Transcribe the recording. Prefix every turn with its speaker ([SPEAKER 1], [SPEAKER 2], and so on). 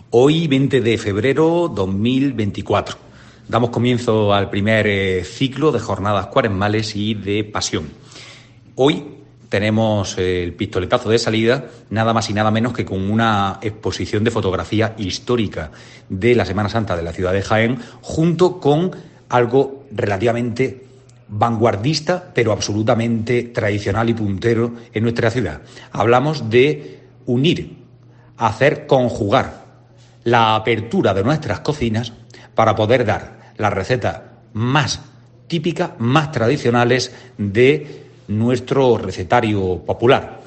[SPEAKER 1] Hoy, 20 de febrero 2024, damos comienzo al primer ciclo de jornadas cuaresmales y de pasión. Hoy tenemos el pistoletazo de salida, nada más y nada menos que con una exposición de fotografía histórica de la Semana Santa de la ciudad de Jaén, junto con algo relativamente vanguardista, pero absolutamente tradicional y puntero en nuestra ciudad. Hablamos de unir, hacer conjugar la apertura de nuestras cocinas para poder dar las recetas más típicas, más tradicionales de nuestro recetario popular.